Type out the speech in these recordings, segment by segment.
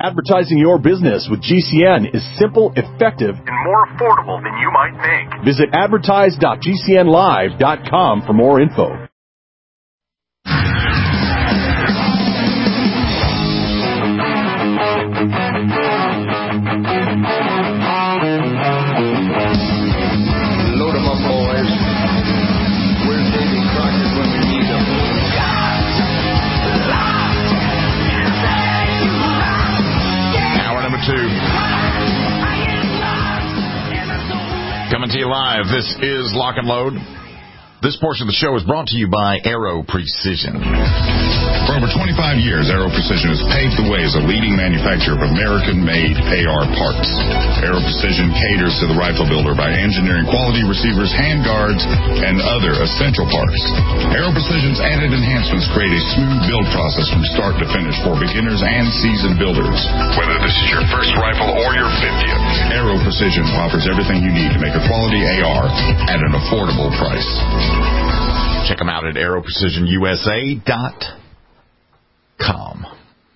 Advertising your business with GCN is simple, effective, and more affordable than you might think. Visit advertise.gcnlive.com for more info. Load 'em up, boys. Where's Davy Crockett when we need him? Hour number 2. Coming to you live. This is Lock and Load. This portion of the show is brought to you by Aero Precision. For over 25 years, Aero Precision has paved the way as a leading manufacturer of American-made AR parts. Aero Precision caters to the rifle builder by engineering quality receivers, handguards, and other essential parts. Aero Precision's added enhancements create a smooth build process from start to finish for beginners and seasoned builders. Whether this is your first rifle or your 50th, Aero Precision offers everything you need to make a quality AR at an affordable price. Check them out at aeroprecisionusa.com.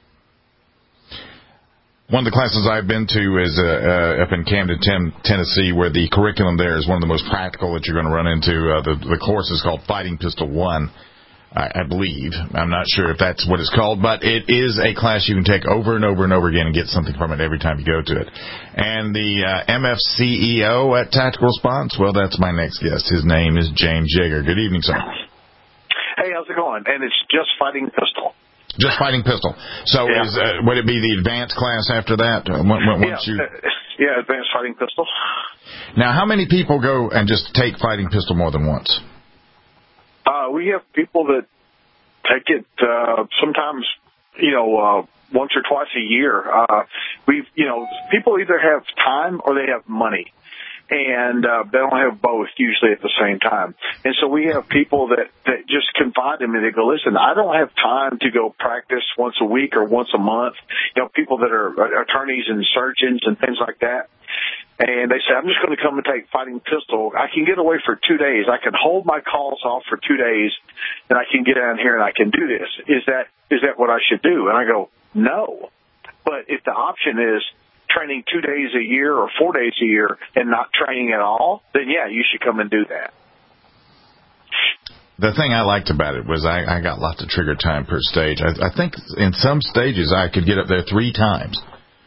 One of the classes I've been to is up in Camden, Tennessee, where the curriculum there is one of the most practical that you're going to run into. The course is called Fighting Pistol 1, I believe. I'm not sure if that's what it's called, but it is a class you can take over and over and over again and get something from it every time you go to it. And the MFCEO at Tactical Response, well, that's my next guest. His name is James Yeager. Good evening, sir. Hey, how's it going? And it's just Fighting Pistol. Just Fighting Pistol. So would it be the advanced class after that? Advanced Fighting Pistol. Now, how many people go and just take Fighting Pistol more than once? We have people that take it sometimes, once or twice a year. People either have time or they have money. And they don't have both usually at the same time. And so we have people that just confide in me. They go, listen, I don't have time to go practice once a week or once a month. People that are attorneys and surgeons and things like that. And they say, I'm just going to come and take Fighting Pistol. I can get away for 2 days. I can hold my calls off for 2 days, and I can get down here and I can do this. Is that what I should do? And I go, no. But if the option is training 2 days a year or 4 days a year and not training at all, then yeah, you should come and do that. The thing I liked about it was I got lots of trigger time per stage. I think in some stages I could get up there 3 times.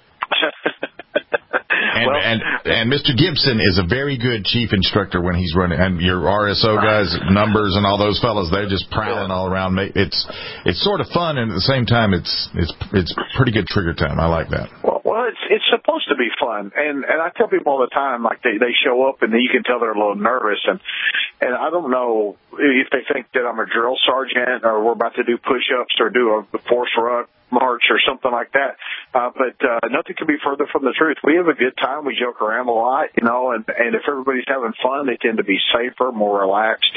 And Mr. Gibson is a very good chief instructor when he's running. And your RSO guys, Numbers, and all those fellas, they're just prowling all around. It's sort of fun, and at the same time, it's pretty good trigger time. I like that. Well, it's supposed to be fun, and I tell people all the time, like they show up and you can tell they're a little nervous, and I don't know if they think that I'm a drill sergeant or we're about to do push-ups or do a force run march or something like that. But nothing could be further from the truth. We have a good time. We joke around a lot, and if everybody's having fun, they tend to be safer, more relaxed,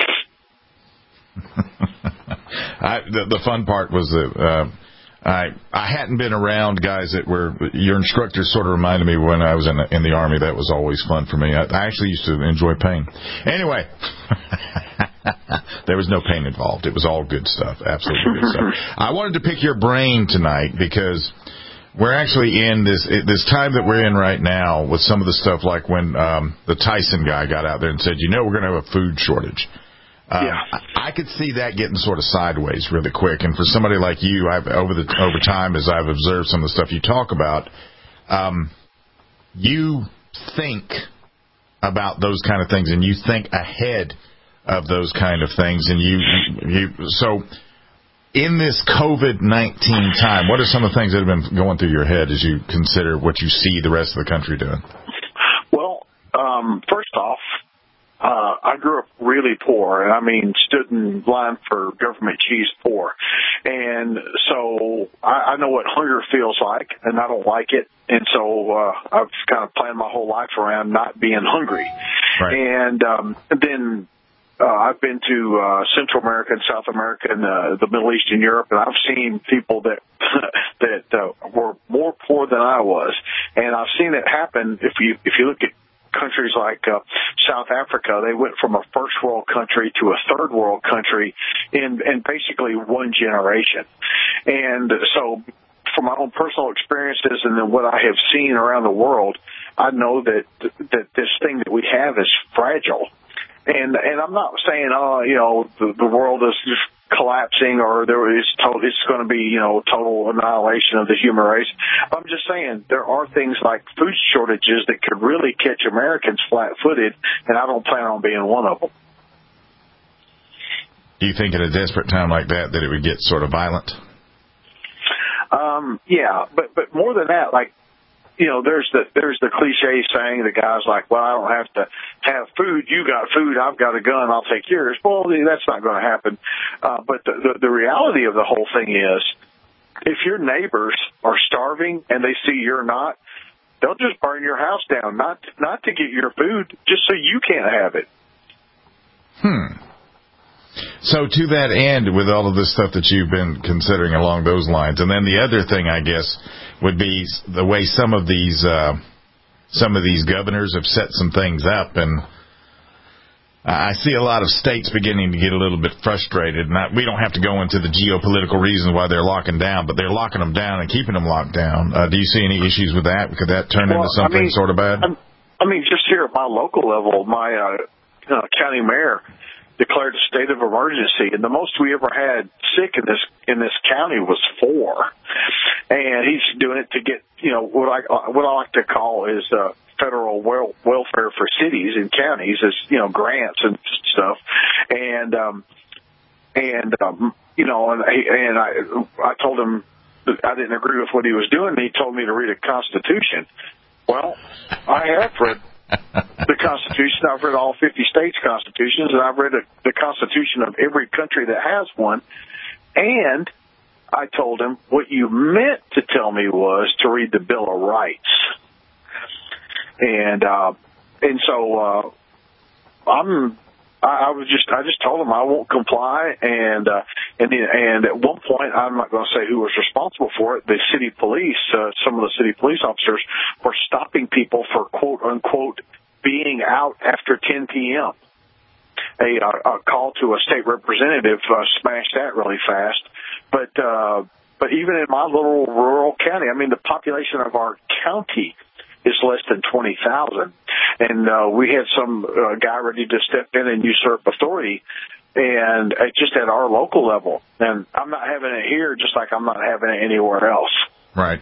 The fun part was that I hadn't been around guys that were, your instructors sort of reminded me when I was in the Army. That was always fun for me. I actually used to enjoy pain. Anyway. There was no pain involved. It was all good stuff. Absolutely good stuff. I wanted to pick your brain tonight because we're actually in this time that we're in right now with some of the stuff like when the Tyson guy got out there and said, we're going to have a food shortage. I could see that getting sort of sideways really quick. And for somebody like you, over time, as I've observed some of the stuff you talk about, you think about those kind of things and you think ahead of those kind of things, and so in this COVID-19 time, what are some of the things that have been going through your head as you consider what you see the rest of the country doing? Well, first off, I grew up really poor, and I mean stood in line for government cheese poor. And so I know what hunger feels like, and I don't like it. And so I've kind of planned my whole life around not being hungry. Right. And then I've been to Central America and South America and the Middle East and Europe, and I've seen people that were more poor than I was. And I've seen it happen. If you look at countries like South Africa, they went from a first world country to a third world country in basically one generation. And so from my own personal experiences and then what I have seen around the world, I know that this thing that we have is fragile. And I'm not saying, the world is just collapsing or it's going to be, total annihilation of the human race. I'm just saying there are things like food shortages that could really catch Americans flat-footed, and I don't plan on being one of them. Do you think in a desperate time like that it would get sort of violent? Yeah, but more than that, like, there's the cliche saying, the guy's like, well, I don't have to have food. You got food. I've got a gun. I'll take yours. Well, that's not going to happen. But the reality of the whole thing is, if your neighbors are starving and they see you're not, they'll just burn your house down, not to get your food, just so you can't have it. So to that end, with all of this stuff that you've been considering along those lines, and then the other thing, I guess, would be the way some of these governors have set some things up, and I see a lot of states beginning to get a little bit frustrated. We don't have to go into the geopolitical reasons why they're locking down, but they're locking them down and keeping them locked down. Do you see any issues with that? Could that turn into something sort of bad? Just here at my local level, my county mayor declared a state of emergency, and the most we ever had sick in this county was 4. And he's doing it to get what I like to call is federal welfare for cities and counties, is grants and stuff. And I told him that I didn't agree with what he was doing, and he told me to read a Constitution. Well, I have read the Constitution. I've read all 50 states' constitutions, and I've read the Constitution of every country that has one. And I told him, what you meant to tell me was to read the Bill of Rights. And so I just told him I won't comply. And at one point, I'm not going to say who was responsible for it. The city police, some of the city police officers were stopping people for quote unquote being out after 10 p.m. A call to a state representative smashed that really fast. But even in my little rural county, the population of our county is less than 20,000. And we had some guy ready to step in and usurp authority, and just at our local level. And I'm not having it here, just like I'm not having it anywhere else. Right.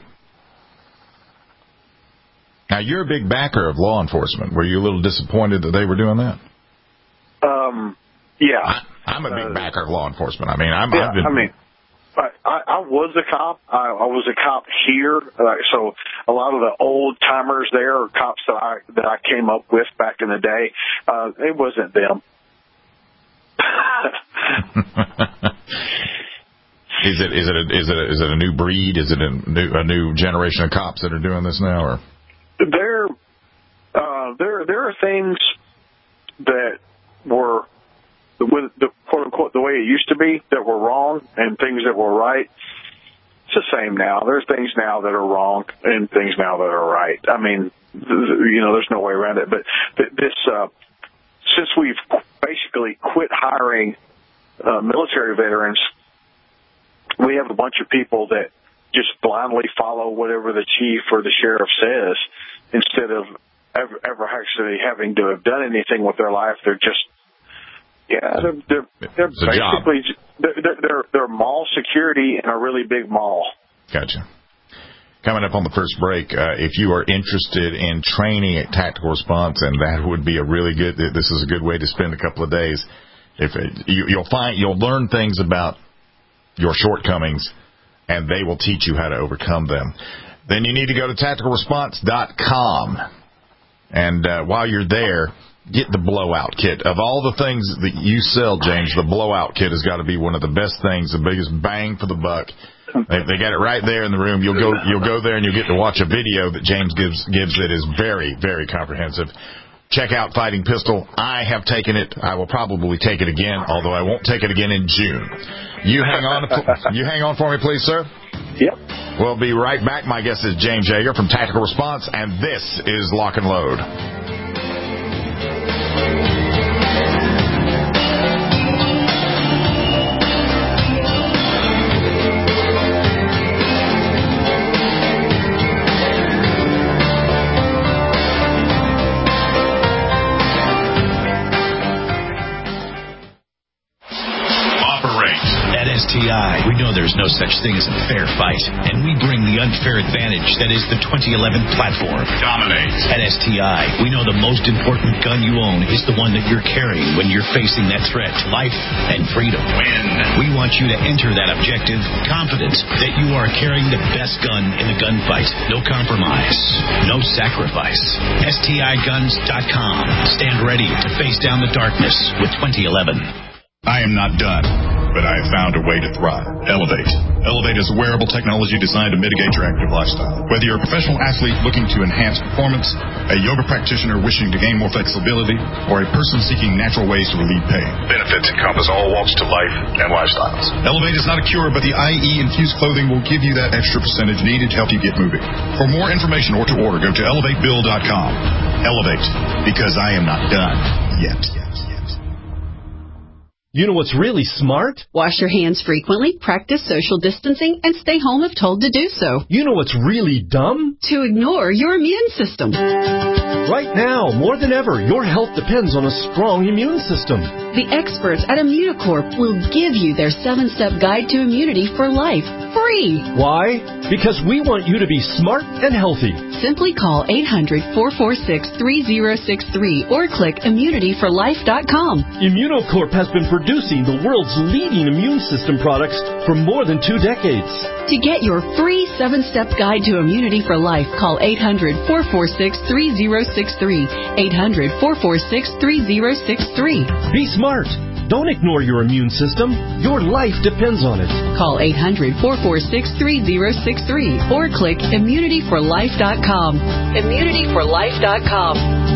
Now, you're a big backer of law enforcement. Were you a little disappointed that they were doing that? Yeah. I'm a big backer of law enforcement. I was a cop. I was a cop here. So a lot of the old timers there are cops that I came up with back in the day. It wasn't them. Is it a new breed? Is it a new generation of cops that are doing this now, or? There are things that were with the quote unquote the way it used to be that were wrong, and things that were right. It's the same now. There's things now that are wrong and things now that are right. There's no way around it. But this, since we've basically quit hiring military veterans, we have a bunch of people that just blindly follow whatever the chief or the sheriff says, instead of ever actually having to have done anything with their life. They're just, they're basically, they're mall security in a really big mall. Gotcha. Coming up on the first break, if you are interested in training at Tactical Response, and that would be this is a good way to spend a couple of days. You'll learn things about your shortcomings, and they will teach you how to overcome them. Then you need to go to tacticalresponse.com. And while you're there, get the blowout kit. Of all the things that you sell, James, the blowout kit has got to be one of the best things, the biggest bang for the buck. They got it right there in the room. You'll go there and you'll get to watch a video that James gives that is very, very comprehensive. Check out Fighting Pistol. I have taken it. I will probably take it again, although I won't take it again in June. You hang on for me, please, sir. Yep. We'll be right back. My guest is James Yeager from Tactical Response, and this is Lock and Load. There's no such thing as a fair fight, and we bring the unfair advantage that is the 2011 platform. Dominate. At STI, we know the most important gun you own is the one that you're carrying when you're facing that threat to life and freedom. Win. We want you to enter that objective confident that you are carrying the best gun in the gunfight. No compromise, no sacrifice. STIguns.com. Stand ready to face down the darkness with 2011. I am not done, but I have found a way to thrive. Elevate. Elevate is a wearable technology designed to mitigate your active lifestyle. Whether you're a professional athlete looking to enhance performance, a yoga practitioner wishing to gain more flexibility, or a person seeking natural ways to relieve pain, benefits encompass all walks to life and lifestyles. Elevate is not a cure, but the IE-infused clothing will give you that extra percentage needed to help you get moving. For more information or to order, go to elevatebill.com. Elevate, because I am not done yet. You know what's really smart? Wash your hands frequently, practice social distancing, and stay home if told to do so. You know what's really dumb? To ignore your immune system. Right now, more than ever, your health depends on a strong immune system. The experts at Immunocorp will give you their 7-step guide to immunity for life, free. Why? Because we want you to be smart and healthy. Simply call 800-446-3063 or click immunityforlife.com. Immunocorp has been producing the world's leading immune system products for more than 2 decades. To get your free 7-step guide to immunity for life, call 800-446-3063. 800-446-3063. Be smart. Don't ignore your immune system. Your life depends on it. Call 800-446-3063 or click immunityforlife.com. Immunityforlife.com.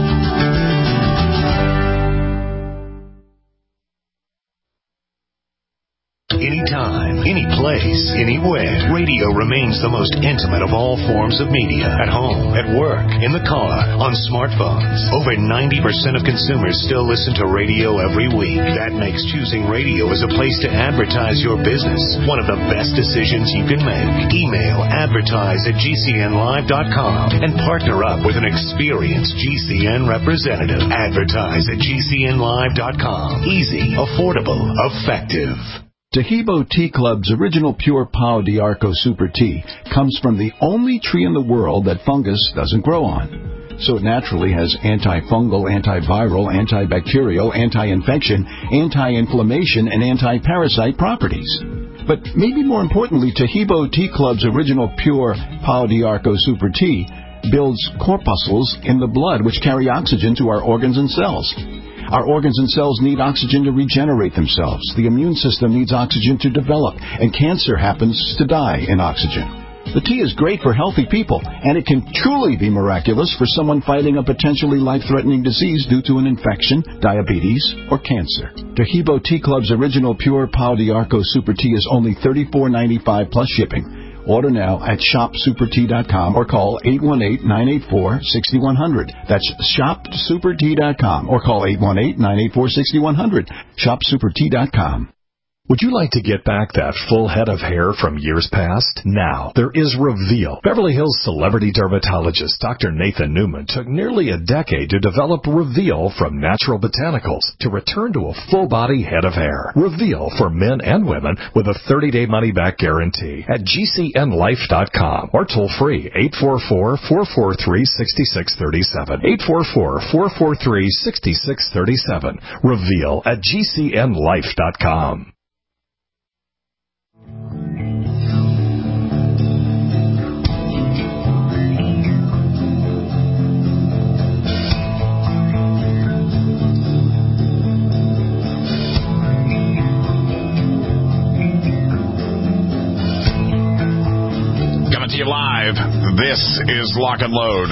Anytime, any place, anywhere. Radio remains the most intimate of all forms of media. At home, at work, in the car, on smartphones. Over 90% of consumers still listen to radio every week. That makes choosing radio as a place to advertise your business one of the best decisions you can make. Email advertise@gcnlive.com and partner up with an experienced GCN representative. Advertise@gcnlive.com. Easy, affordable, effective. Tahibo Tea Club's original pure Pau d'Arco Super Tea comes from the only tree in the world that fungus doesn't grow on. So it naturally has antifungal, antiviral, antibacterial, anti-infection, anti-inflammation, and anti-parasite properties. But maybe more importantly, Tahibo Tea Club's original pure Pau d'Arco Super Tea builds corpuscles in the blood which carry oxygen to our organs and cells. Our organs and cells need oxygen to regenerate themselves. The immune system needs oxygen to develop, and cancer happens to die in oxygen. The tea is great for healthy people, and it can truly be miraculous for someone fighting a potentially life-threatening disease due to an infection, diabetes, or cancer. Tahibo Tea Club's original pure Pau d'Arco Super Tea is only $34.95 plus shipping. Order now at shopsupertea.com or call 818-984-6100. That's shopsupertea.com or call 818-984-6100. Shopsupertea.com. Would you like to get back that full head of hair from years past? Now, there is Reveal. Beverly Hills celebrity dermatologist Dr. Nathan Newman took nearly a decade to develop Reveal from natural botanicals to return to a full-body head of hair. Reveal for men and women with a 30-day money-back guarantee at GCNlife.com or toll-free 844-443-6637. 844-443-6637. Reveal at GCNlife.com. Coming to you live, this is Lock and Load.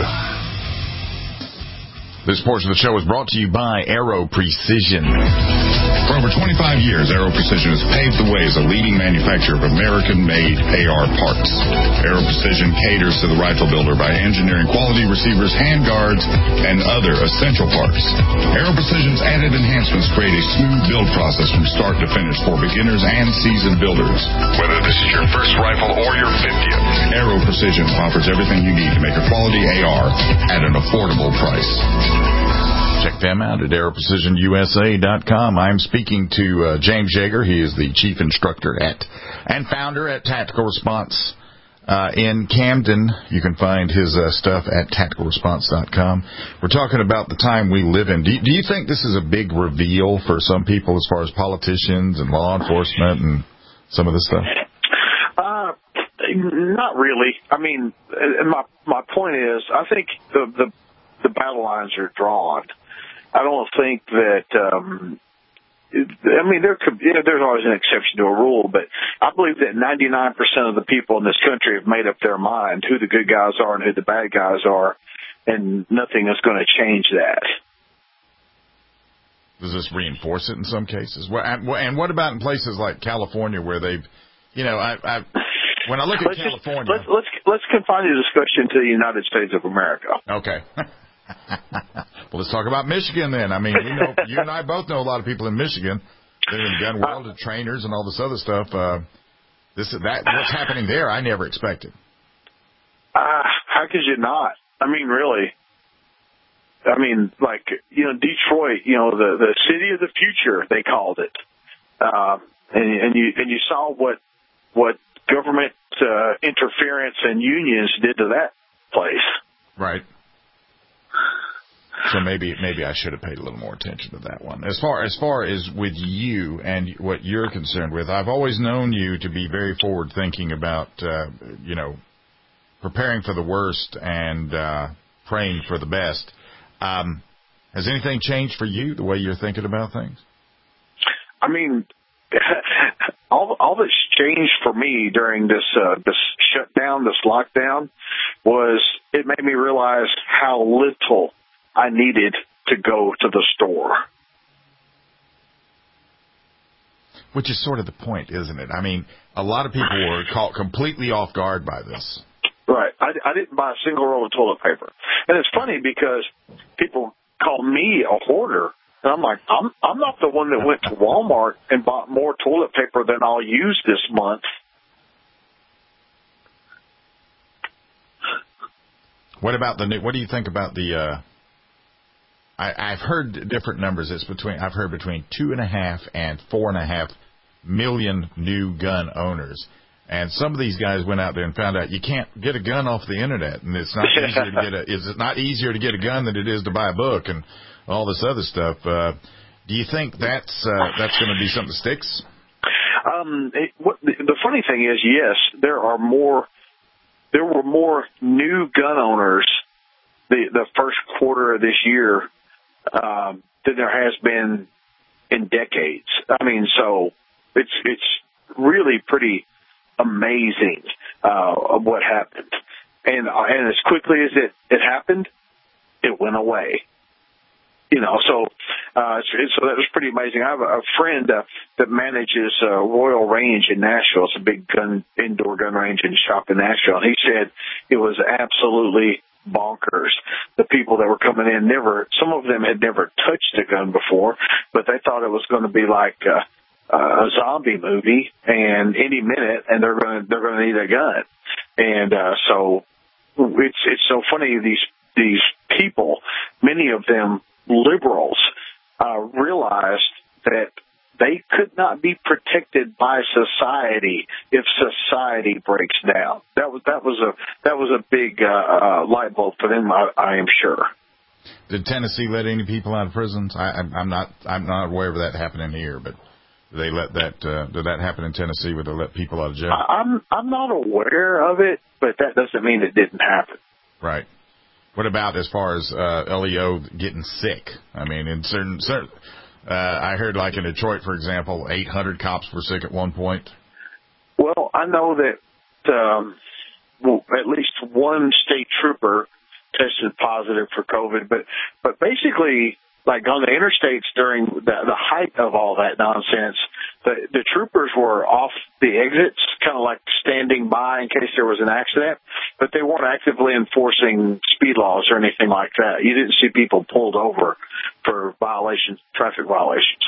This portion of the show is brought to you by Aero Precision. For over 25 years, Aero Precision has paved the way as a leading manufacturer of American-made AR parts. Aero Precision caters to the rifle builder by engineering quality receivers, handguards, and other essential parts. Aero Precision's added enhancements create a smooth build process from start to finish for beginners and seasoned builders. Whether this is your first rifle or your 50th, Aero Precision offers everything you need to make a quality AR at an affordable price. Check them out at aeroprecisionusa.com. I'm speaking to James Yeager. He is the chief instructor and founder at Tactical Response in Camden. You can find his stuff at tacticalresponse.com. We're talking about the time we live in. Do you think this is a big reveal for some people as far as politicians and law enforcement and some of this stuff? Not really. I mean, and my point is, I think the battle lines are drawn. I don't think that. I mean, there's always an exception to a rule, but I believe that 99% of the people in this country have made up their mind who the good guys are and who the bad guys are, and nothing is going to change that. Does this reinforce it in some cases? And what about in places like California where they've, when I look at California, let's confine the discussion to the United States of America. Okay. Well, let's talk about Michigan then. I mean, you and I both know a lot of people in Michigan. They're in the gun world, the trainers and all this other stuff. What's happening there, I never expected. How could you not? I mean, really. I mean, like, Detroit, the city of the future, they called it. And you saw what government interference and unions did to that place. Right. So maybe I should have paid a little more attention to that one. As far as with you and what you're concerned with, I've always known you to be very forward thinking about preparing for the worst and praying for the best. Has anything changed for you, the way you're thinking about things? I mean, all that's changed for me during this shutdown, this lockdown, was it made me realize how little I needed to go to the store. Which is sort of the point, isn't it? I mean, a lot of people were caught completely off guard by this. Right. I didn't buy a single roll of toilet paper. And it's funny because people call me a hoarder. And I'm like, I'm not the one that went to Walmart and bought more toilet paper than I'll use this month. What do you think about the, I've heard different numbers. I've heard between 2.5 and 4.5 million new gun owners. And some of these guys went out there and found out you can't get a gun off the internet, and it's not easier to get is it not easier to get a gun than it is to buy a book and all this other stuff. Do you think that's going to be something that sticks? The funny thing is, yes, there were more new gun owners the first quarter of this year than there has been in decades. I mean, so it's really pretty amazing what happened, and as quickly as it happened, it went away. So that was pretty amazing. I have a friend that manages Royal Range in Nashville. It's a big indoor gun range and shop in Nashville, and he said it was absolutely bonkers. The people that were coming in some of them had never touched a gun before, but they thought it was going to be like a zombie movie, and any minute, and they're going to need a gun. And so it's so funny. These people, many of them liberals, realized that they could not be protected by society if society breaks down. That was a big light bulb for them, I am sure. Did Tennessee let any people out of prisons? I'm not aware of that happening here, but they let that. Did that happen in Tennessee where they let people out of jail? I'm not aware of it, but that doesn't mean it didn't happen. Right. What about as far as LEO getting sick? I mean, in certain I heard like in Detroit, for example, 800 cops were sick at one point. Well, I know that at least one state trooper tested positive for COVID, but basically, like on the interstates during the height of all that nonsense, the troopers were off the exits, kind of like standing by in case there was an accident, but they weren't actively enforcing speed laws or anything like that. You didn't see people pulled over for traffic violations.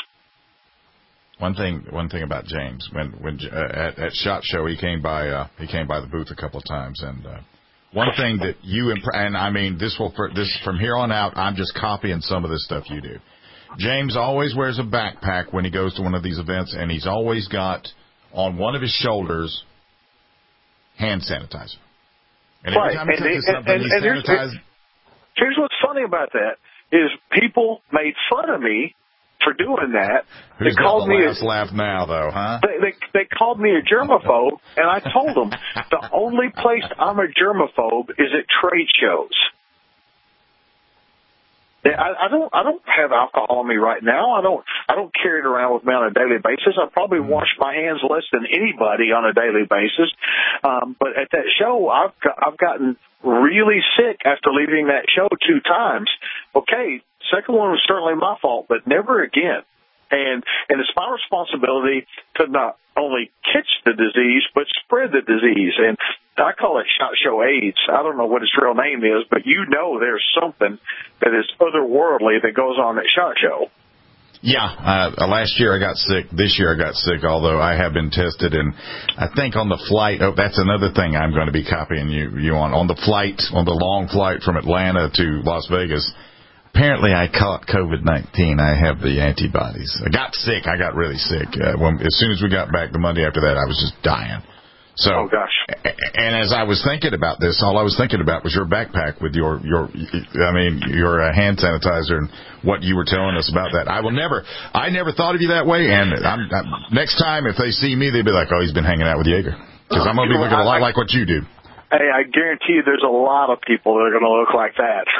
One thing about James, when at SHOT Show he came by the booth a couple of times, and one thing that you and I mean this from here on out, I'm just copying some of this stuff you do. James always wears a backpack when he goes to one of these events, and he's always got on one of his shoulders hand sanitizer. And every time he touches something, he sanitizes. Here's what's funny about that is people made fun of me for doing that. Who's got the last laugh now, though, huh? They called me a germaphobe, and I told them the only place I'm a germaphobe is at trade shows. I don't have alcohol on me right now. I don't carry it around with me on a daily basis. I probably wash my hands less than anybody on a daily basis. But at that show, I've gotten really sick after leaving that show 2 times. Okay, second one was certainly my fault, but never again. And it's my responsibility to not only catch the disease, but spread the disease. And I call it SHOT Show AIDS. I don't know what its real name is, but you know there's something that is otherworldly that goes on at SHOT Show. Yeah, last year I got sick. This year I got sick, although I have been tested. And I think on the flight, that's another thing I'm going to be copying you on. On the flight, on the long flight from Atlanta to Las Vegas, apparently I caught COVID-19. I have the antibodies. I got sick. I got really sick. As soon as we got back the Monday after that, I was just dying. So, oh gosh! And as I was thinking about this, all I was thinking about was your backpack with your hand sanitizer and what you were telling us about that. I never thought of you that way. And next time if they see me, they'd be like, "Oh, he's been hanging out with Yeager," because I'm gonna be looking a lot like what you do. Hey, I guarantee you, there's a lot of people that are gonna look like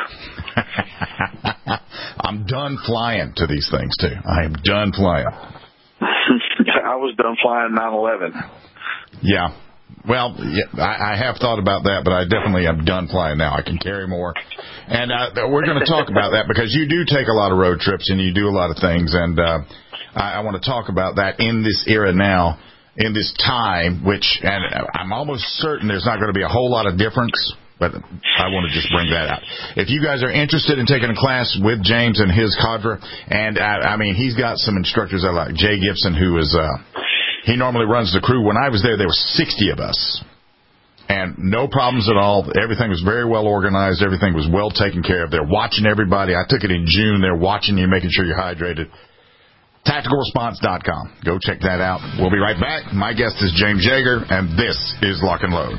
that. I'm done flying to these things too. I am done flying. I was done flying 9/11. Yeah. Well, yeah, I have thought about that, but I definitely am done flying now. I can carry more. And we're going to talk about that because you do take a lot of road trips and you do a lot of things. And I want to talk about that in this era now, in this time, and I'm almost certain there's not going to be a whole lot of difference, but I want to just bring that out. If you guys are interested in taking a class with James and his cadre, and he's got some instructors I like. Jay Gibson, who is... he normally runs the crew. When I was there were 60 of us. And no problems at all. Everything was very well organized. Everything was well taken care of. They're watching everybody. I took it in June. They're watching you, making sure you're hydrated. TacticalResponse.com. Go check that out. We'll be right back. My guest is James Yeager, and this is Lock and Load.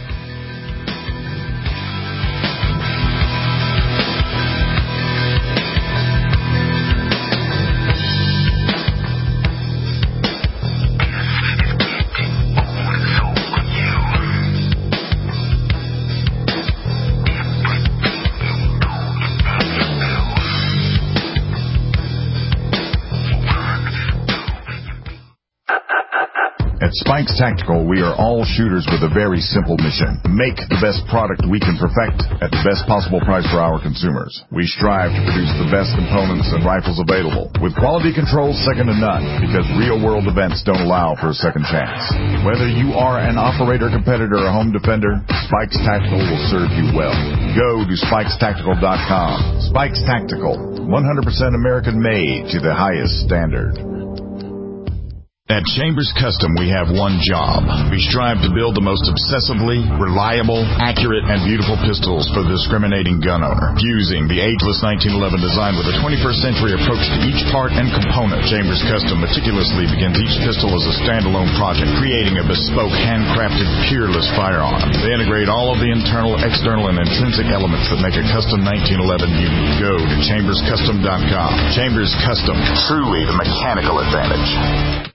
Spikes Tactical, we are all shooters with a very simple mission. Make the best product we can perfect at the best possible price for our consumers. We strive to produce the best components and rifles available, with quality control second to none, because real-world events don't allow for a second chance. Whether you are an operator, competitor, or home defender, Spikes Tactical will serve you well. Go to SpikesTactical.com. Spikes Tactical, 100% American-made to the highest standard. At Chambers Custom, we have one job. We strive to build the most obsessively reliable, accurate, and beautiful pistols for the discriminating gun owner. Fusing the ageless 1911 design with a 21st century approach to each part and component, Chambers Custom meticulously begins each pistol as a standalone project, creating a bespoke, handcrafted, peerless firearm. They integrate all of the internal, external, and intrinsic elements that make a custom 1911 unique. Go to ChambersCustom.com. Chambers Custom, truly the mechanical advantage.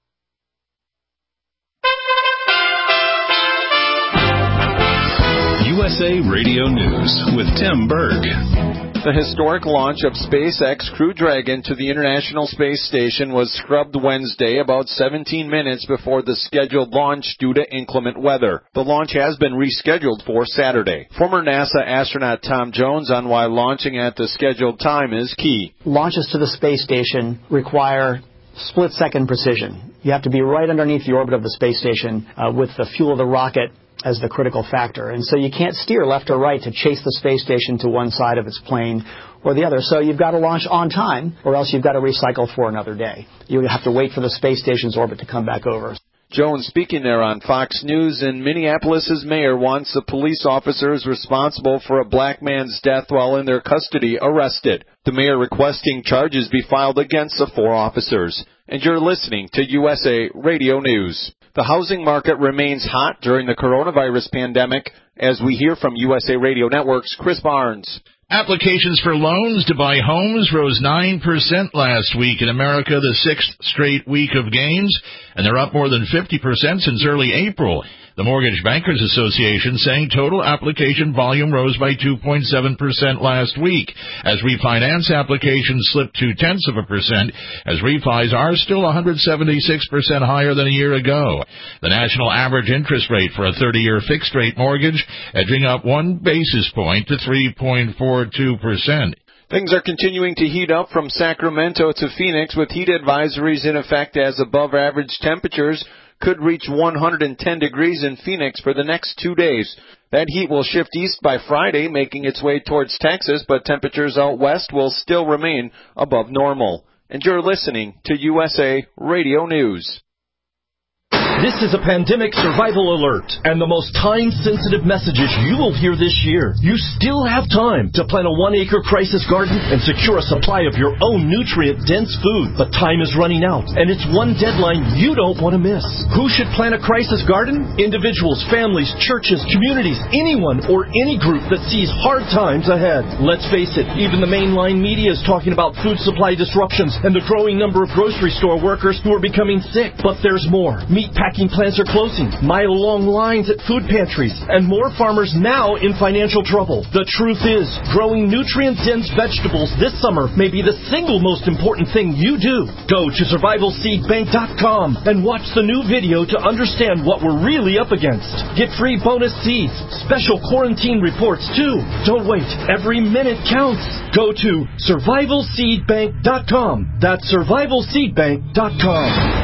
USA Radio News with Tim Berg. The historic launch of SpaceX Crew Dragon to the International Space Station was scrubbed Wednesday about 17 minutes before the scheduled launch due to inclement weather. The launch has been rescheduled for Saturday. Former NASA astronaut Tom Jones on why launching at the scheduled time is key. Launches to the space station require split-second precision. You have to be right underneath the orbit of the space station with the fuel of the rocket as the critical factor. And so you can't steer left or right to chase the space station to one side of its plane or the other. So you've got to launch on time, or else you've got to recycle for another day. You have to wait for the space station's orbit to come back over. Jones speaking there on Fox News, and Minneapolis's mayor wants the police officers responsible for a black man's death while in their custody arrested. The mayor requesting charges be filed against the 4 officers. And you're listening to USA Radio News. The housing market remains hot during the coronavirus pandemic, as we hear from USA Radio Network's Chris Barnes. Applications for loans to buy homes rose 9% last week in America, the 6th straight week of gains, and they're up more than 50% since early April. The Mortgage Bankers Association saying total application volume rose by 2.7% last week, as refinance applications slipped 0.2%, as refis are still 176% higher than a year ago. The national average interest rate for a 30-year fixed-rate mortgage edging up 1 basis point to 3.42%. Things are continuing to heat up from Sacramento to Phoenix, with heat advisories in effect as above-average temperatures could reach 110 degrees in Phoenix for the next 2 days. That heat will shift east by Friday, making its way towards Texas, but temperatures out west will still remain above normal. And you're listening to USA Radio News. This is a pandemic survival alert and the most time-sensitive messages you will hear this year. You still have time to plant a 1-acre crisis garden and secure a supply of your own nutrient-dense food. But time is running out, and it's one deadline you don't want to miss. Who should plant a crisis garden? Individuals, families, churches, communities, anyone or any group that sees hard times ahead. Let's face it, even the mainline media is talking about food supply disruptions and the growing number of grocery store workers who are becoming sick. But there's more. Meatpacking plants are closing, mile-long lines at food pantries, and more farmers now in financial trouble. The truth is, growing nutrient-dense vegetables this summer may be the single most important thing you do. Go to survivalseedbank.com and watch the new video to understand what we're really up against. Get free bonus seeds, special quarantine reports too. Don't wait. Every minute counts. Go to survivalseedbank.com. That's survivalseedbank.com.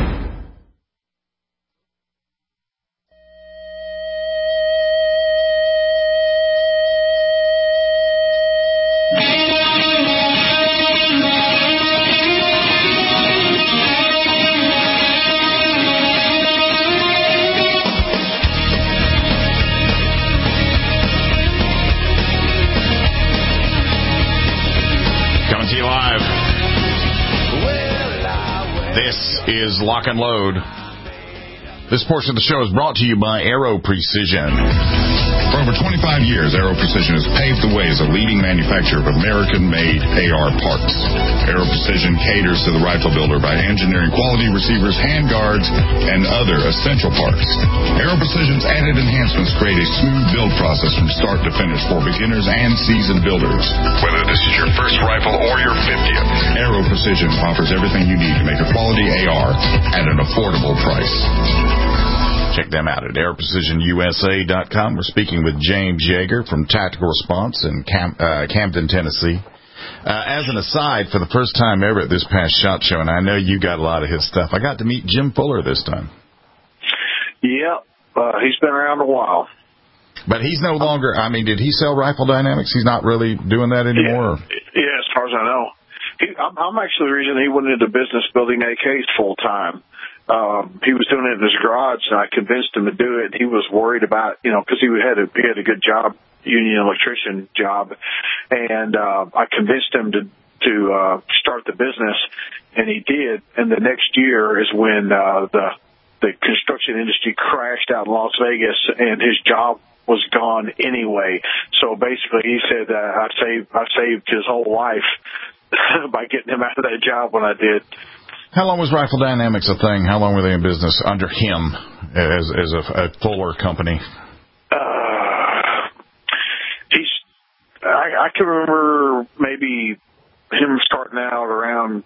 Is Lock and Load. This portion of the show is brought to you by Aero Precision. For over 25 years, Aero Precision has paved the way as a leading manufacturer of American-made AR parts. Aero Precision caters to the rifle builder by engineering quality receivers, handguards, and other essential parts. Aero Precision's added enhancements create a smooth build process from start to finish for beginners and seasoned builders. Whether this is your first rifle or your 50th, Aero Precision offers everything you need to make a quality AR at an affordable price. Check them out at airprecisionusa.com. We're speaking with James Yeager from Tactical Response in Camden, Tennessee. As an aside, for the first time ever at this past SHOT Show, and I know you got a lot of his stuff, I got to meet Jim Fuller this time. Yep, he's been around a while. But he's no longer, I mean, did he sell Rifle Dynamics? He's not really doing that anymore? Yeah, as far as I know. I'm actually the reason he went into business building AKs full time. He was doing it in his garage, and I convinced him to do it. He was worried about, because he had a good job, union electrician job, and I convinced him to start the business, and he did. And the next year is when the construction industry crashed out in Las Vegas, and his job was gone anyway. So basically, he said I saved his whole life by getting him out of that job when I did. How long was Rifle Dynamics a thing? How long were they in business under him as a Fuller company? I can remember maybe him starting out around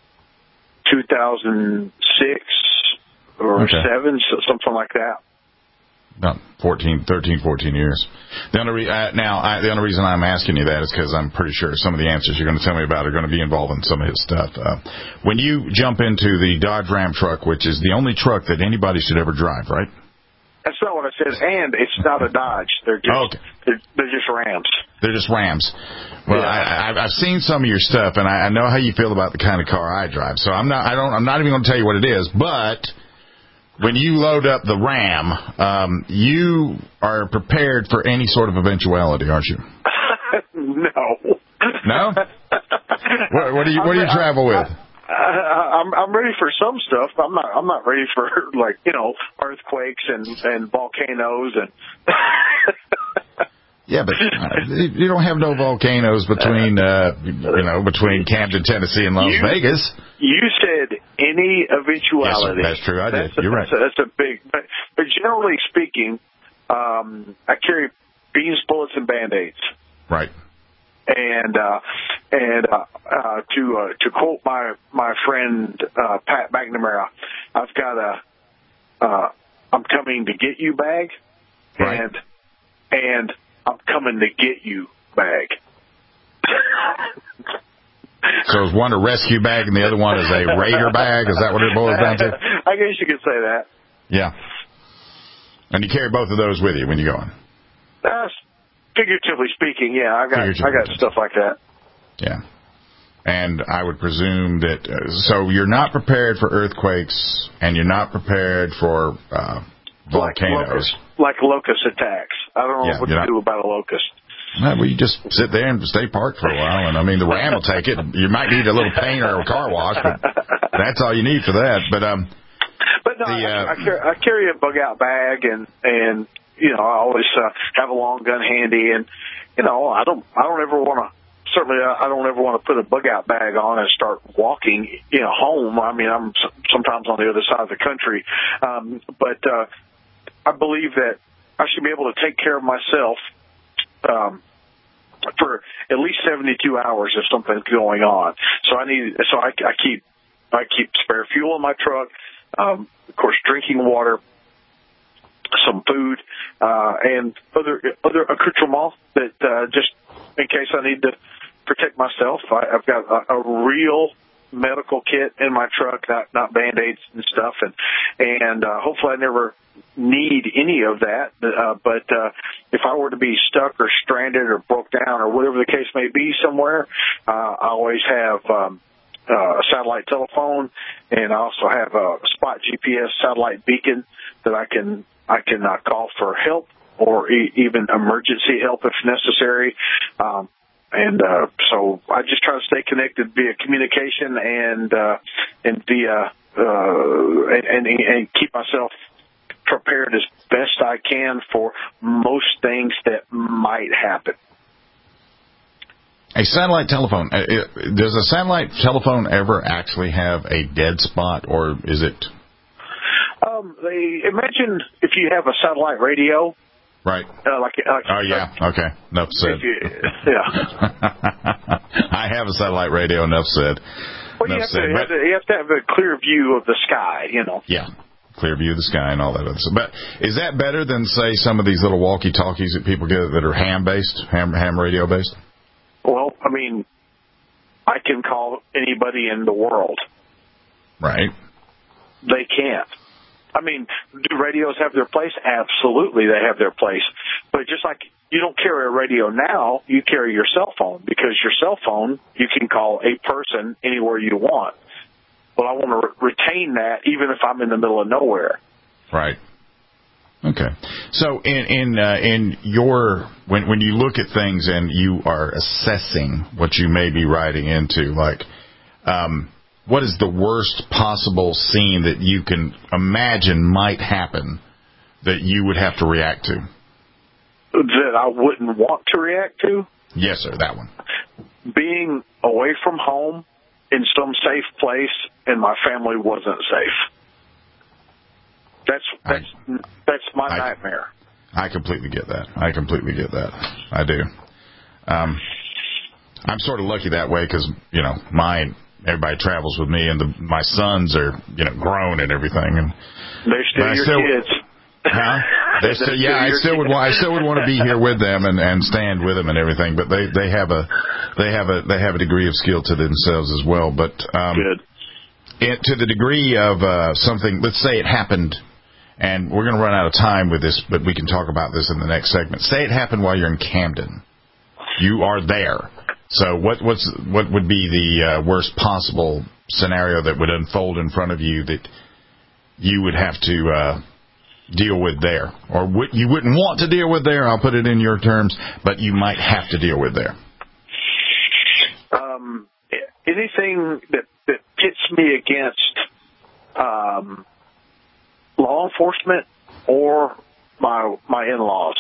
2006 or 7, something like that. About 13, 14 years. The only reason I'm asking you that is because I'm pretty sure some of the answers you're going to tell me about are going to be involved in some of his stuff. When you jump into the Dodge Ram truck, which is the only truck that anybody should ever drive, right? That's not what I said, and it's not a Dodge. They're just they're just Rams. They're just Rams. Well, yeah. I've seen some of your stuff, and I know how you feel about the kind of car I drive. So I'm not even going to tell you what it is, but when you load up the RAM, you are prepared for any sort of eventuality, aren't you? No. No? What do you travel with? I'm ready for some stuff. I'm not ready for earthquakes and volcanoes and. Yeah, but you don't have no volcanoes between between Camden, Tennessee, and Las Vegas. You said any eventuality. Yes, that's true. I did. You're right. That's a big. But generally speaking, I carry beans, bullets, and Band-Aids. Right. And to quote my friend Pat McNamara, I've got a I'm coming to get you bag, right. and I'm coming to get you bag. So is one a rescue bag and the other one is a raider bag? Is that what it boils down to? I guess you could say that. Yeah. And you carry both of those with you when you go on? Figuratively speaking, yeah. I got stuff like that. Yeah. And I would presume that, so you're not prepared for earthquakes and you're not prepared for volcanoes. Like locust attacks. I don't know what to do about a locust. Well, you just sit there and stay parked for a while, and I mean the RAM will take it. You might need a little paint or a car wash, but that's all you need for that. But no, I carry a bug out bag, and I always have a long gun handy, and I don't ever want to. Certainly, I don't ever want to put a bug out bag on and start walking home. I mean, I'm sometimes on the other side of the country, but I believe that I should be able to take care of myself for at least 72 hours if something's going on. So I keep spare fuel in my truck, of course, drinking water, some food, and other accoutrements that just in case I need to protect myself. I've got a real medical kit in my truck, not Band-Aids and stuff, and hopefully I never need any of that. But if I were to be stuck or stranded or broke down or whatever the case may be somewhere, I always have a satellite telephone, and I also have a Spot GPS satellite beacon that I can call for help or even emergency help if necessary. So I just try to stay connected via communication and via and keep myself prepared as best I can for most things that might happen. A satellite telephone. Does a satellite telephone ever actually have a dead spot, or is it? Imagine if you have a satellite radio. Right. Oh, yeah. Okay. Enough said. Yeah. I have a satellite radio. Enough said. Well, you have to have a clear view of the sky, Yeah. Clear view of the sky and all that other stuff. But is that better than, say, some of these little walkie-talkies that people get that are ham-based, ham radio-based? Well, I mean, I can call anybody in the world. Right. They can't. I mean, do radios have their place? Absolutely, they have their place. But just like you don't carry a radio now, you carry your cell phone, because your cell phone, you can call a person anywhere you want. Well, I want to retain that even if I'm in the middle of nowhere. Right. Okay. So in your when you look at things and you are assessing what you may be riding into, like what is the worst possible scene that you can imagine might happen that you would have to react to? That I wouldn't want to react to? Yes, sir, that one. Being away from home in some safe place and my family wasn't safe. That's my nightmare. I completely get that. I do. I'm sort of lucky that way because, everybody travels with me, and my sons are, grown and everything. And they're still your kids. Huh? I still would want to be here with them and stand with them and everything. But they have a degree of skill to themselves as well. But good. To the degree of something, let's say it happened, and we're going to run out of time with this, but we can talk about this in the next segment. Say it happened while you're in Camden. You are there. So what would be the worst possible scenario that would unfold in front of you that you would have to deal with there, or you wouldn't want to deal with there. I'll put it in your terms, but you might have to deal with there. Anything that pits me against law enforcement or my in-laws.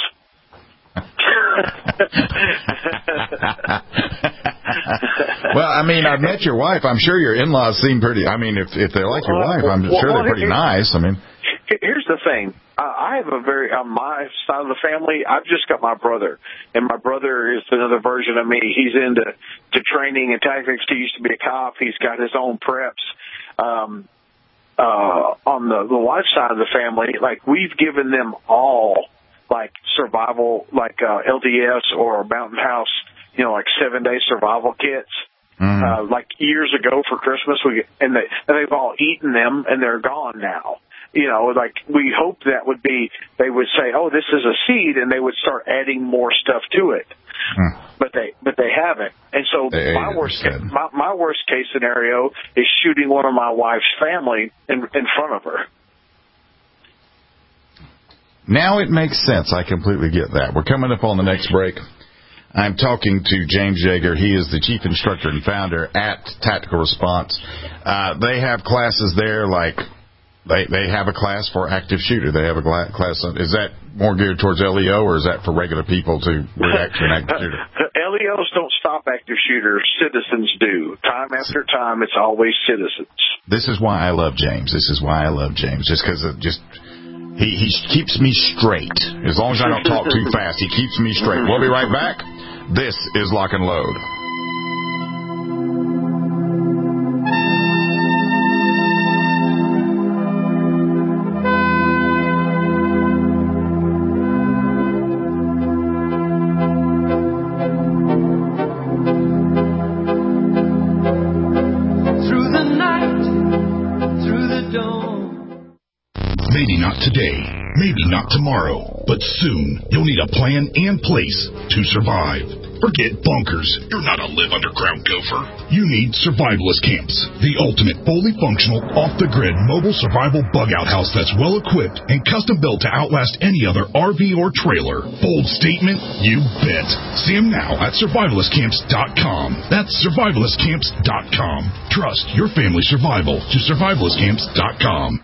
Well, I mean, I've met your wife. I'm sure your in-laws seem pretty. I mean, if they like your wife, I'm sure they're pretty nice. I mean, here's the thing. I have on my side of the family, I've just got my brother, and my brother is another version of me. He's into training and tactics. He used to be a cop. He's got his own preps. On the wife side of the family, like, we've given them all like survival, like LDS or Mountain House, like 7-day survival kits. Like years ago for Christmas, and they've all eaten them, and they're gone now. Like, we hoped that would be, they would say, oh, this is a seed, and they would start adding more stuff to it. But they haven't. And so my worst case scenario is shooting one of my wife's family in front of her. Now it makes sense. I completely get that. We're coming up on the next break. I'm talking to James Yeager. He is the chief instructor and founder at Tactical Response. They have classes there, like they have a class for active shooter. They have a class. Is that more geared towards LEO, or is that for regular people to react to an active shooter? LEOs don't stop active shooters. Citizens do. Time after time, it's always citizens. This is why I love James. Just because he keeps me straight. As long as I don't talk too fast, he keeps me straight. We'll be right back. This is Lock and Load. Today, maybe not tomorrow, but soon you'll need a plan and place to survive. Forget bunkers. You're not a live underground gopher. You need survivalist camps, the ultimate fully functional, off-the-grid mobile survival bug-out house that's well-equipped and custom-built to outlast any other RV or trailer. Bold statement? You bet. See them now at survivalistcamps.com. That's survivalistcamps.com. Trust your family's survival to survivalistcamps.com.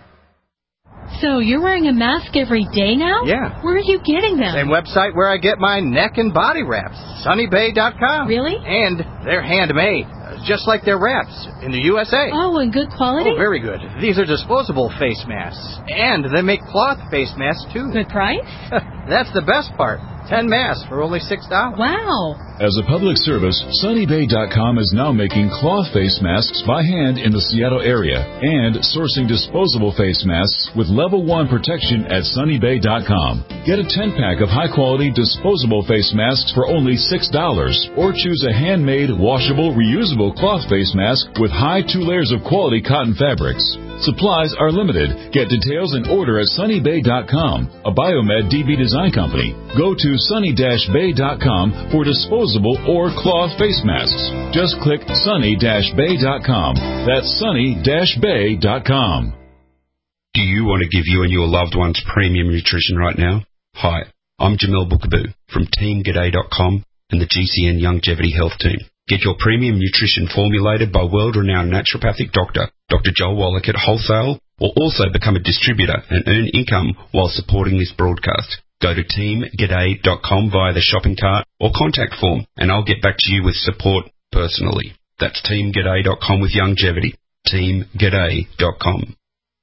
So you're wearing a mask every day now? Yeah. Where are you getting them? Same website where I get my neck and body wraps. SunnyBay.com. Really? And they're handmade, just like their wraps in the USA. Oh, and good quality? Oh, very good. These are disposable face masks. And they make cloth face masks, too. Good price? That's the best part. 10 masks for only $6. Wow. As a public service, SunnyBay.com is now making cloth face masks by hand in the Seattle area and sourcing disposable face masks with level 1 protection at SunnyBay.com. Get a 10-pack of high-quality disposable face masks for only $6, or choose a handmade, washable, reusable cloth face mask with high 2 layers of quality cotton fabrics. Supplies are limited. Get details and order at SunnyBay.com, a Biomed DB design company. Go to sunny-bay.com for disposable or cloth face masks. Just click sunny-bay.com. That's sunny-bay.com. Do you want to give you and your loved ones premium nutrition right now? Hi, I'm Jamel Bookaboo from TeamGaday.com and the GCN Longevity Health Team. Get your premium nutrition formulated by world-renowned naturopathic doctor, Dr. Joel Wallach at Wholesale, or also become a distributor and earn income while supporting this broadcast. Go to teamgaday.com via the shopping cart or contact form, and I'll get back to you with support personally. That's teamgaday.com with longevity. teamgaday.com.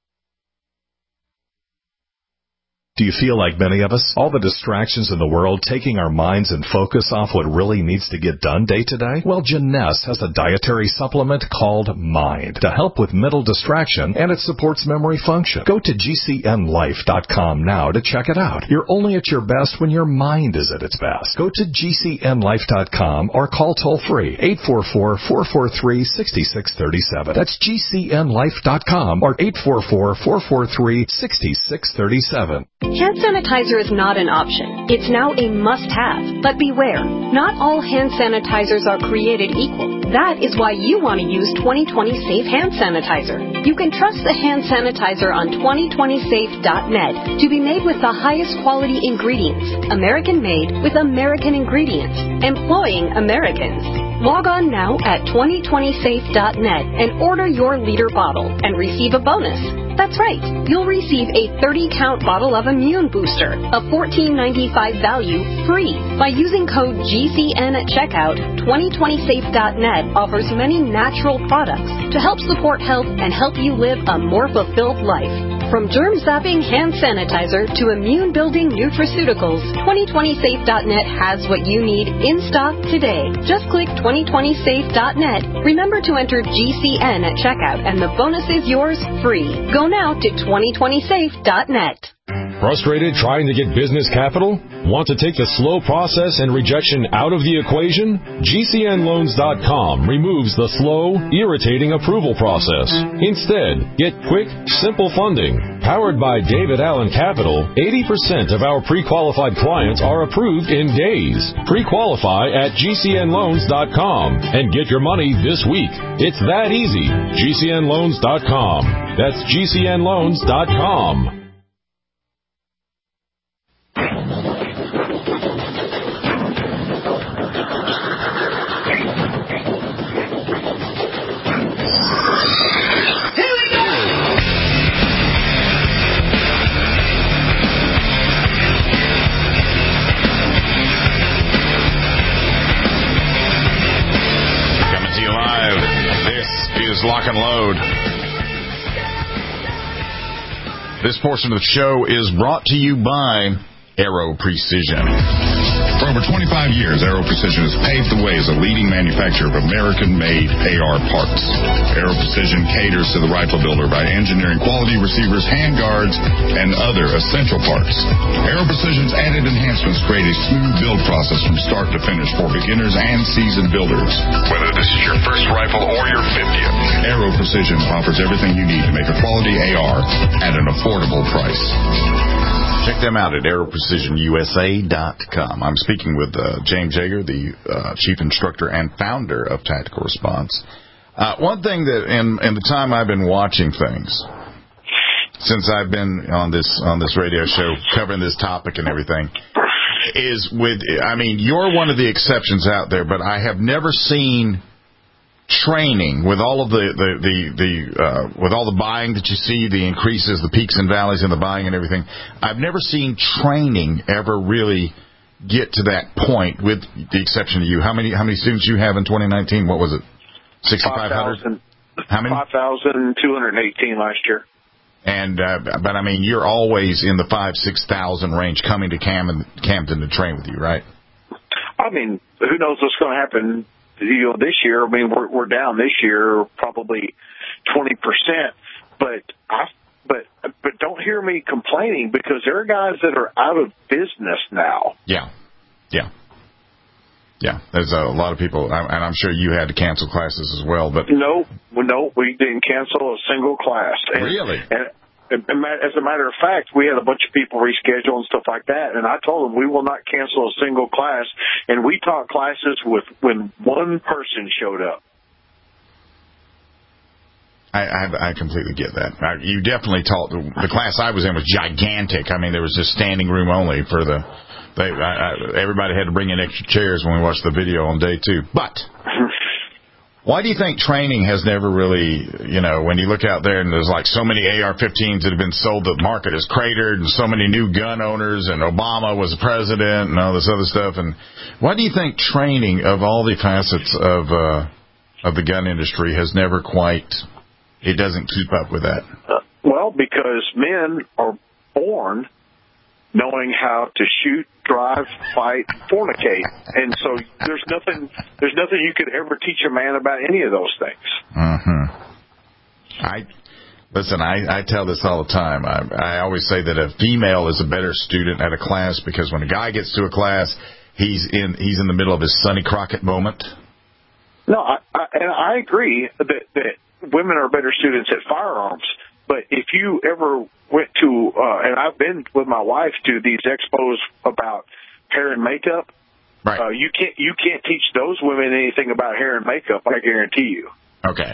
Do you feel like many of us? All the distractions in the world taking our minds and focus off what really needs to get done day to day? Well, Jeunesse has a dietary supplement called Mind to help with mental distraction, and it supports memory function. Go to GCNlife.com now to check it out. You're only at your best when your mind is at its best. Go to GCNlife.com or call toll-free 844-443-6637. That's GCNlife.com or 844-443-6637. Hand sanitizer is not an option. It's now a must-have. But beware, not all hand sanitizers are created equal. That is why you want to use 2020 Safe Hand Sanitizer. You can trust the hand sanitizer on 2020safe.net to be made with the highest quality ingredients, American-made with American ingredients, employing Americans. Log on now at 2020safe.net and order your liter bottle and receive a bonus. That's right. You'll receive a 30-count bottle of Immune Booster, a $14.95 value, free. By using code GCN at checkout, 2020safe.net offers many natural products to help support health and help you live a more fulfilled life. From germ-zapping hand sanitizer to immune-building nutraceuticals, 2020safe.net has what you need in stock today. Just click 2020safe.net. Remember to enter GCN at checkout, and the bonus is yours free. Go now to 2020safe.net. Frustrated trying to get business capital? Want to take the slow process and rejection out of the equation? GCNloans.com removes the slow, irritating approval process. Instead, get quick, simple funding. Powered by David Allen Capital, 80% of our pre-qualified clients are approved in days. Pre-qualify at GCNloans.com and get your money this week. It's that easy. GCNloans.com. That's GCNloans.com. Lock and Load. This portion of the show is brought to you by Aero Precision. For over 25 years, Aero Precision has paved the way as a leading manufacturer of American-made AR parts. Aero Precision caters to the rifle builder by engineering quality receivers, handguards, and other essential parts. Aero Precision's added enhancements create a smooth build process from start to finish for beginners and seasoned builders. Whether this is your first rifle or your 50th, Aero Precision offers everything you need to make a quality AR at an affordable price. Check them out at aeroprecisionusa.com. I'm speaking with James Yeager, the chief instructor and founder of Tactical Response. One thing that in the time I've been watching things, since I've been on this radio show covering this topic and everything, is you're one of the exceptions out there, but I have never seen training with all of with all the buying that you see, the increases, the peaks and valleys in the buying and everything. I've never seen training ever really get to that point, with the exception of you. How many students you have in 2019? What was it? 6,500? How many? 5,218 last year. And but I mean, you're always in the 5,000-6,000 range coming to Camden to train with you, right? I mean, who knows what's going to happen? This year, I mean, we're down this year probably 20%, but don't hear me complaining, because there are guys that are out of business now. Yeah. There's a lot of people, and I'm sure you had to cancel classes as well. But no, we didn't cancel a single class. Really? And as a matter of fact, we had a bunch of people reschedule and stuff like that, and I told them we will not cancel a single class, and we taught classes when one person showed up. I completely get that. You definitely taught. The class I was in was gigantic. I mean, there was just standing room only for everybody had to bring in extra chairs when we watched the video on day 2. But why do you think training has never really, when you look out there and there's like so many AR-15s that have been sold, the market is cratered, and so many new gun owners, and Obama was the president and all this other stuff, and why do you think training of all the facets of the gun industry has never quite, it doesn't keep up with that? Well, because men are born knowing how to shoot, drive, fight, fornicate, and so there's nothing you could ever teach a man about any of those things. Mm-hmm. I tell this all the time. I always say that a female is a better student at a class, because when a guy gets to a class, he's in the middle of his Sonny Crockett moment. No, I agree that women are better students at firearms. But if you ever went to, and I've been with my wife to these expos about hair and makeup, right? You can't teach those women anything about hair and makeup. I guarantee you. Okay.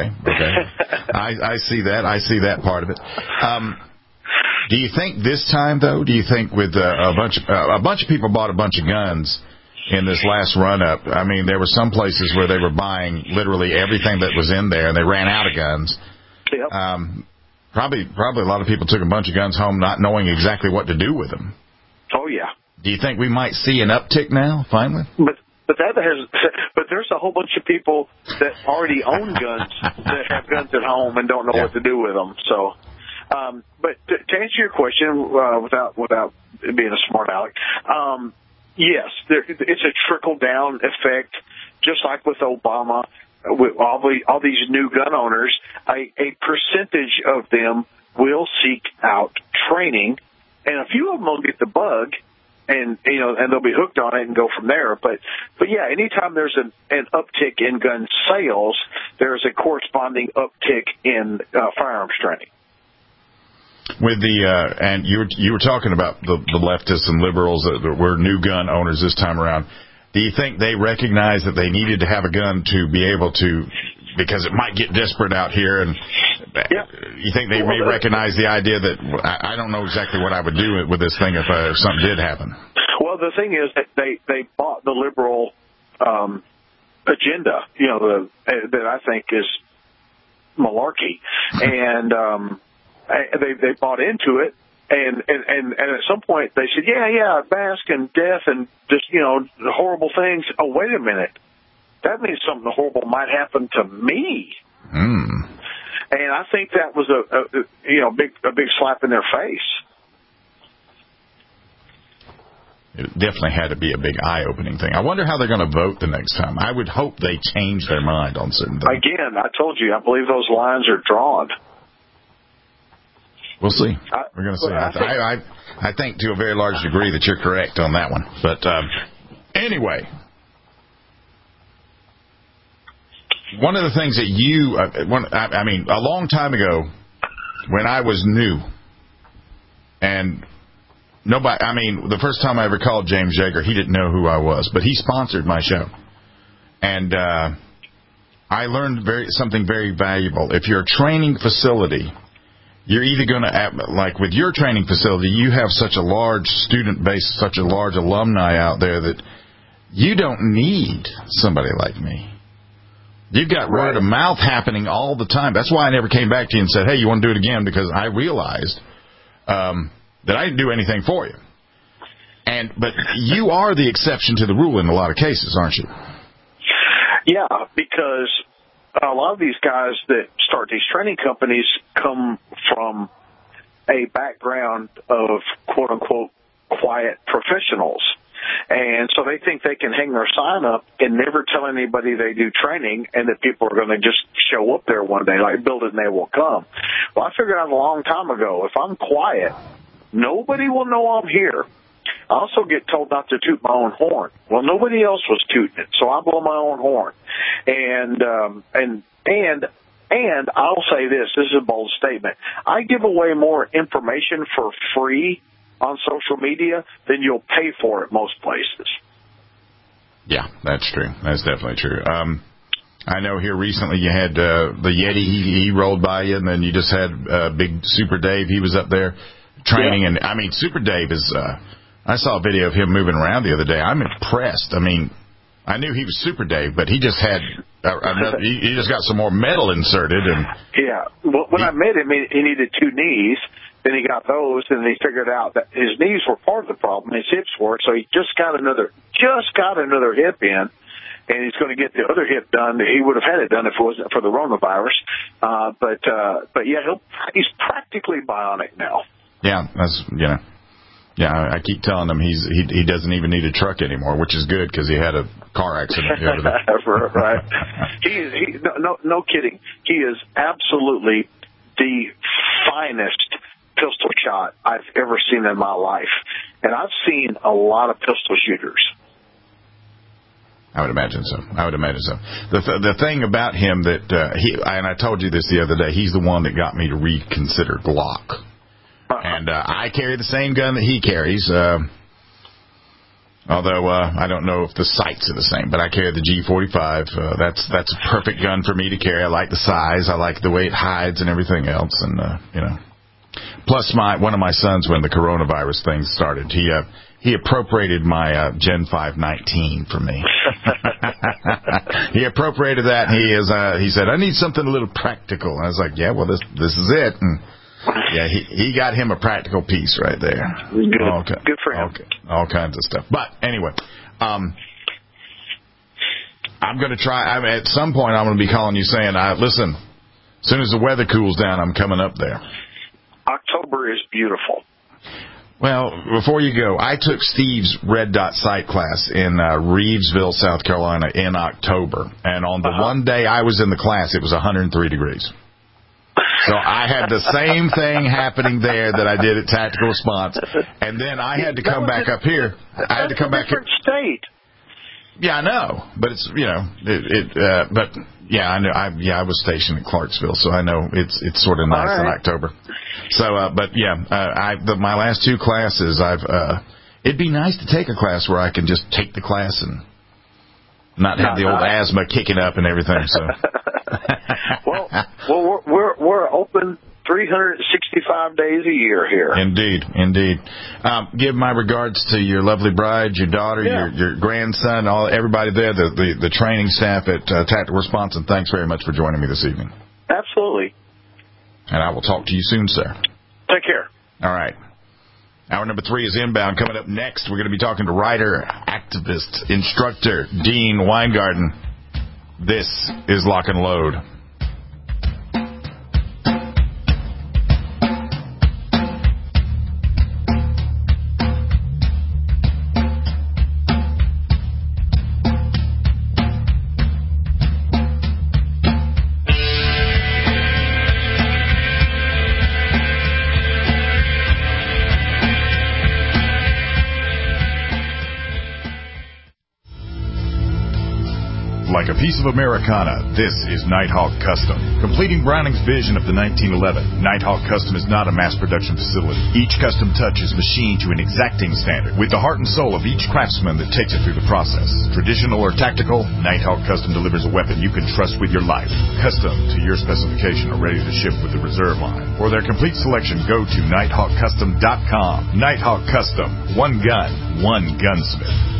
I see that. I see that part of it. Do you think this time, though? Do you think with a bunch of people bought a bunch of guns in this last run-up? I mean, there were some places where they were buying literally everything that was in there, and they ran out of guns. Yep. Probably a lot of people took a bunch of guns home not knowing exactly what to do with them. Oh, yeah. Do you think we might see an uptick now, finally? But there's a whole bunch of people that already own guns that have guns at home and don't know what to do with them. So, but to answer your question, without being a smart aleck, yes, it's a trickle down effect, just like with Obama. With all these new gun owners, a percentage of them will seek out training, and a few of them will get the bug. And they'll be hooked on it and go from there. But yeah, anytime there's an uptick in gun sales, there's a corresponding uptick in firearms training. With the and you were talking about the leftists and liberals that were new gun owners this time around. Do you think they recognize that they needed to have a gun to be able to, because it might get desperate out here, and you think they may recognize the idea that I don't know exactly what I would do with this thing if something did happen? Well, the thing is that they bought the liberal agenda, that I think is malarkey, and they bought into it. And at some point they said, mask and death and just, horrible things. Oh, wait a minute. That means something horrible might happen to me. And I think that was a big slap in their face. It definitely had to be a big eye-opening thing. I wonder how they're going to vote the next time. I would hope they change their mind on certain things. Again, I told you, I believe those lines are drawn. We'll see. We're going to see. I think to a very large degree that you're correct on that one. But anyway, one of the things that a long time ago when I was new, and the first time I ever called James Yeager, he didn't know who I was, but he sponsored my show. And I learned something very valuable. If you're a training facility, you're either going to, like with your training facility, you have such a large student base, such a large alumni out there that you don't need somebody like me. You've got word of mouth happening all the time. That's why I never came back to you and said, hey, you want to do it again? Because I realized that I didn't do anything for you. But you are the exception to the rule in a lot of cases, aren't you? Yeah, because a lot of these guys that start these training companies come from a background of quote-unquote quiet professionals. And so they think they can hang their sign up and never tell anybody they do training and that people are going to just show up there one day, like build it and they will come. Well, I figured out a long time ago, if I'm quiet, nobody will know I'm here. I also get told not to toot my own horn. Well, nobody else was tooting it, so I blow my own horn. And I'll say this is a bold statement. I give away more information for free on social media than you'll pay for at most places. Yeah, that's true. That's definitely true. I know here recently you had the Yeti. He rolled by you, and then you just had Big Super Dave. He was up there training. Yeah. And, I mean, Super Dave is I saw a video of him moving around the other day. I'm impressed. I mean, I knew he was Super Dave, but he just had he just got some more metal inserted. And yeah, well, when I met him, he needed 2 knees. Then he got those, and he figured out that his knees were part of the problem. His hips were, so he just got another hip in, and he's going to get the other hip done. He would have had it done if it wasn't for the coronavirus. But yeah, he's practically bionic now. Yeah, that's Yeah, I keep telling him he doesn't even need a truck anymore, which is good because he had a car accident the other day. Right. No kidding. He is absolutely the finest pistol shot I've ever seen in my life. And I've seen a lot of pistol shooters. I would imagine so. The thing about him that and I told you this the other day, he's the one that got me to reconsider Glock. And I carry the same gun that he carries, although I don't know if the sights are the same. But I carry the G45. That's a perfect gun for me to carry. I like the size. I like the way it hides and everything else. And plus one of my sons, when the coronavirus thing started, he appropriated my Gen 519 for me. He appropriated that, and he said, I need something a little practical. And I was like, yeah, well, this is it. And yeah, he got him a practical piece right there. Good for him. All kinds of stuff. But anyway, I'm going to try. At some point, I'm going to be calling you saying, listen, as soon as the weather cools down, I'm coming up there. October is beautiful. Well, before you go, I took Steve's Red Dot Sight class in Reevesville, South Carolina in October. And on the one day I was in the class, it was 103 degrees. So I had the same thing happening there that I did at Tactical Response. And then I had to come back up here. I had to come back here. State. Yeah, I know. But it's, but yeah, I know. I was stationed in Clarksville, so I know it's sort of nice in October. So, but yeah, my last two classes, it'd be nice to take a class where I can just take the class and not have the old asthma kicking up and everything. So, well, we're open 365 days a year here. Indeed. Give my regards to your lovely bride, your daughter, your grandson, everybody there, the training staff at Tactical Response, and thanks very much for joining me this evening. Absolutely. And I will talk to you soon, sir. Take care. All right. Hour number 3 is inbound. Coming up next, we're going to be talking to writer, activist, instructor, Dean Weingarten. This is Lock and Load. Like a piece of Americana, this is Nighthawk Custom. Completing Browning's vision of the 1911, Nighthawk Custom is not a mass production facility. Each custom touch is machined to an exacting standard with the heart and soul of each craftsman that takes it through the process. Traditional or tactical, Nighthawk Custom delivers a weapon you can trust with your life. Custom to your specification or ready to ship with the reserve line. For their complete selection, go to nighthawkcustom.com. Nighthawk Custom. One gun, one gunsmith.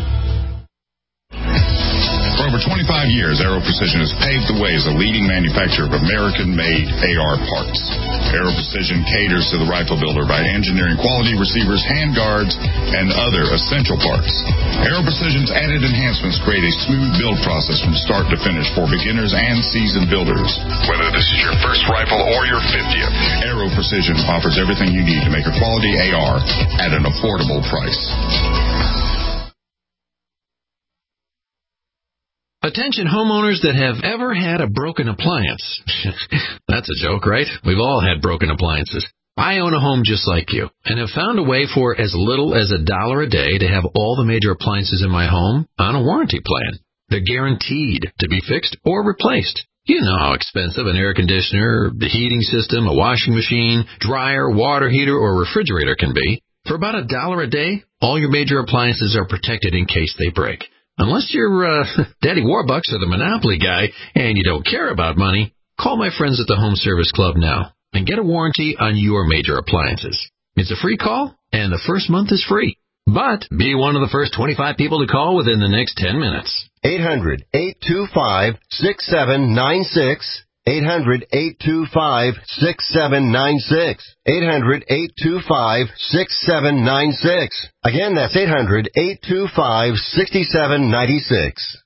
For over 25 years, Aero Precision has paved the way as a leading manufacturer of American-made AR parts. Aero Precision caters to the rifle builder by engineering quality receivers, handguards, and other essential parts. Aero Precision's added enhancements create a smooth build process from start to finish for beginners and seasoned builders. Whether this is your first rifle or your 50th, Aero Precision offers everything you need to make a quality AR at an affordable price. Attention homeowners that have ever had a broken appliance. That's a joke, right? We've all had broken appliances. I own a home just like you and have found a way for as little as $1 a day to have all the major appliances in my home on a warranty plan. They're guaranteed to be fixed or replaced. You know how expensive an air conditioner, the heating system, a washing machine, dryer, water heater, or refrigerator can be. For about $1 a day, all your major appliances are protected in case they break. Unless you're Daddy Warbucks or the Monopoly guy and you don't care about money, call my friends at the Home Service Club now and get a warranty on your major appliances. It's a free call, and the first month is free. But be one of the first 25 people to call within the next 10 minutes. 800-825-6796. 800-825-6796. 800-825-6796. Again, that's 800-825-6796.